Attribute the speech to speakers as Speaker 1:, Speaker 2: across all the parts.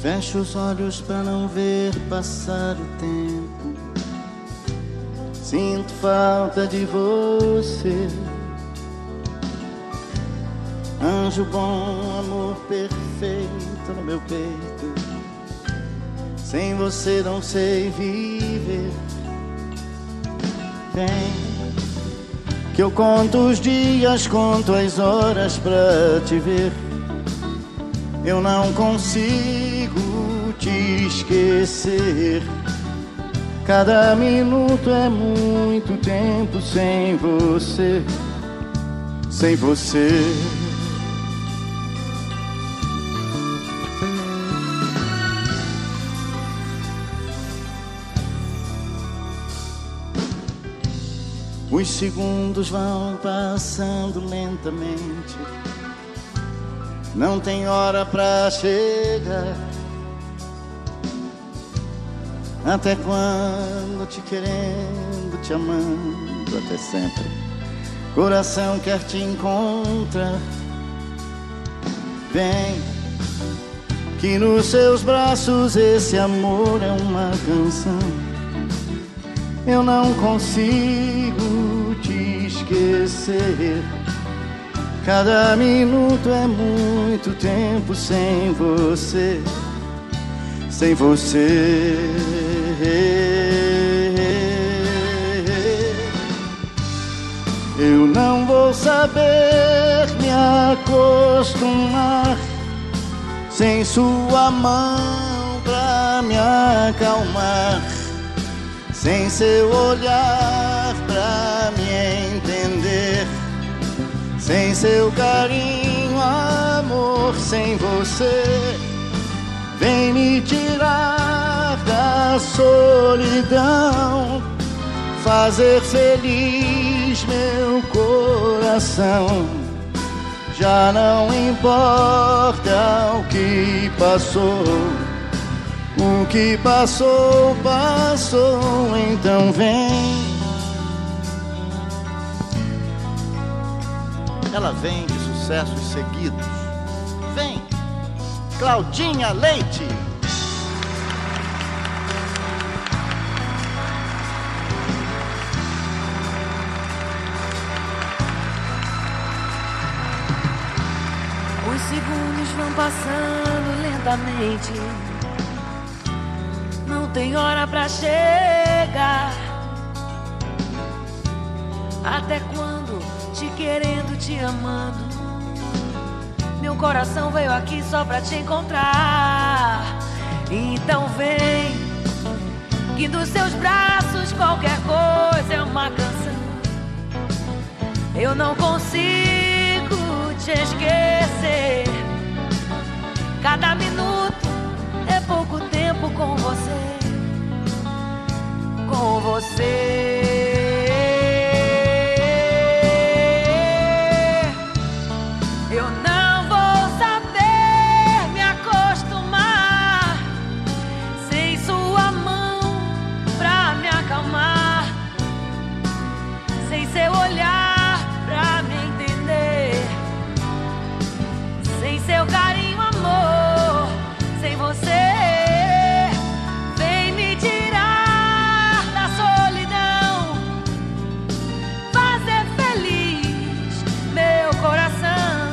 Speaker 1: Fecho os olhos pra não ver passar o tempo. Sinto falta de você. Anjo bom, amor perfeito no meu peito. Sem você não sei viver. Vem, que eu conto os dias, conto as horas pra te ver. Eu não consigo te esquecer. Cada minuto é muito tempo sem você. Sem você. Os segundos vão passando lentamente. Não tem hora pra chegar. Até quando te querendo, te amando, até sempre. Coração quer te encontrar. Vem, que nos seus braços esse amor é uma canção. Eu não consigo te esquecer. Cada minuto é muito tempo sem você. Sem você. Eu não vou saber me acostumar sem sua mão pra me acalmar, sem seu olhar pra me entender, sem seu carinho, amor, sem você. Vem me tirar da solidão, fazer feliz meu coração. Já não importa o que passou. O que passou, passou, então vem. Ela vem de sucessos seguidos. Vem, Claudinha Leite.
Speaker 2: Os segundos vão passando lentamente. Não tem hora pra chegar. Até quando te querendo, te amando. Meu coração veio aqui só pra te encontrar. Então vem, que dos seus braços qualquer coisa é uma canção. Eu não consigo te esquecer. Cada minuto é pouco tempo com você. Com você. Eu não vou saber me acostumar sem sua mão pra me acalmar, sem seu olhar pra me entender, sem seu carinho, amor, sem você. Vem me tirar da solidão, fazer feliz meu coração.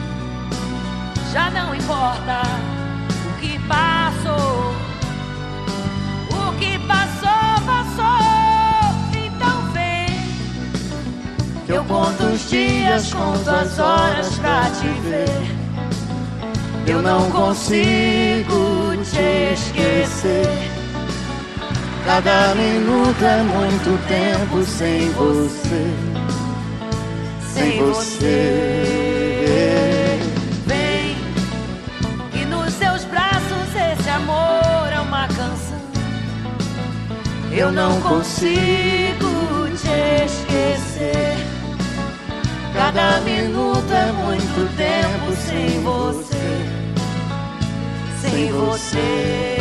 Speaker 2: Já não importa o que passou. O que passou, passou. Então vem, que eu conto os dias, conto as horas pra te ver. Eu não consigo te esquecer.
Speaker 1: Cada minuto é muito tempo sem você. Sem você.
Speaker 2: Vem, que nos seus braços esse amor é uma canção. Eu não consigo te esquecer. Cada minuto é muito tempo sem você. Sem você.